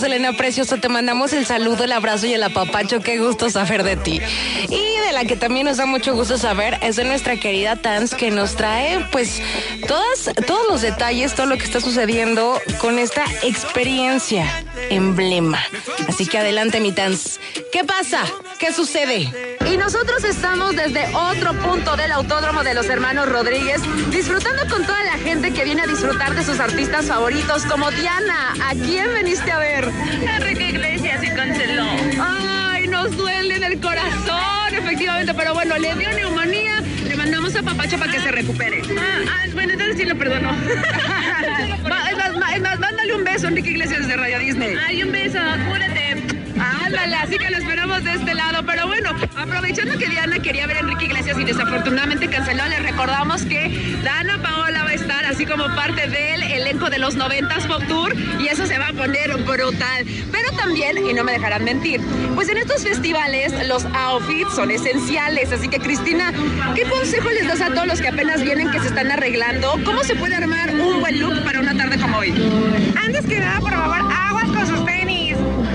Selena Preciosa, te mandamos el saludo, el abrazo y el apapacho. Qué gusto saber de ti. Y de la que también nos da mucho gusto saber es de nuestra querida Tans, que nos trae pues todos los detalles, todo lo que está sucediendo con esta experiencia emblema. Así que adelante, mi Tans. ¿Qué pasa? ¿Qué sucede? Y nosotros estamos desde otro punto del Autódromo de los Hermanos Rodríguez, disfrutando con toda la gente que viene a disfrutar de sus artistas favoritos, como Diana. ¿A quién veniste a ver? Enrique Iglesias y canceló. Ay, nos duele en el corazón, efectivamente, pero bueno, le dio neumonía, le mandamos a Papacho para que se recupere. Bueno, entonces sí lo perdono. Es más, mándale un beso a Enrique Iglesias de Radio Disney. Ay, un beso, cúrate. Ándale, así que lo esperamos de este lado. Pero bueno, aprovechando que Diana quería ver a Enrique Iglesias y desafortunadamente canceló, les recordamos que Dana Paola va a estar así como parte del elenco de los 90s Pop Tour y eso se va a poner brutal. Pero también, y no me dejarán mentir, pues en estos festivales los outfits son esenciales. Así que, Cristina, ¿qué consejo les das a todos los que apenas vienen, que se están arreglando? ¿Cómo se puede armar un buen look para una tarde como hoy? Antes que nada, por favor, aguas con sus tenis.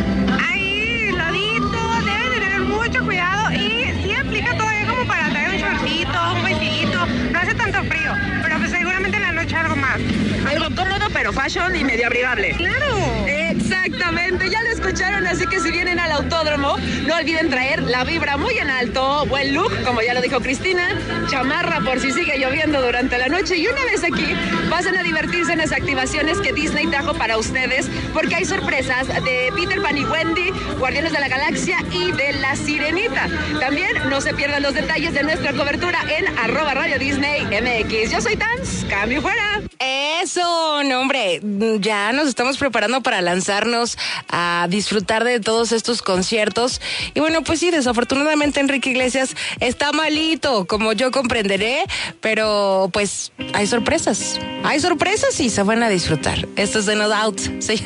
Mucho cuidado y sí aplica todavía como para traer un shortcito, un vestidito, no hace tanto frío, pero pues seguramente en la noche algo más. Algo cómodo, pero fashion y medio abrigable. ¡Claro! Exactamente, ya lo escucharon, así que si vienen al autódromo, no olviden traer la vibra muy en alto, buen look, como ya lo dijo Cristina, chamarra por si sigue lloviendo durante la noche, y una vez aquí, pasen a divertirse en las activaciones que Disney trajo para ustedes, porque hay sorpresas de Peter Pan y Wendy, Guardianes de la Galaxia y de La Sirenita. También no se pierdan los detalles de nuestra cobertura en @RadioDisneyMX. Yo soy Tans, cambio fuera. Eso, no, hombre, ya nos estamos preparando para lanzarnos a disfrutar de todos estos conciertos. Y bueno, pues sí, desafortunadamente Enrique Iglesias está malito, como yo comprenderé, pero pues hay sorpresas y se van a disfrutar. Esto es de No Doubt.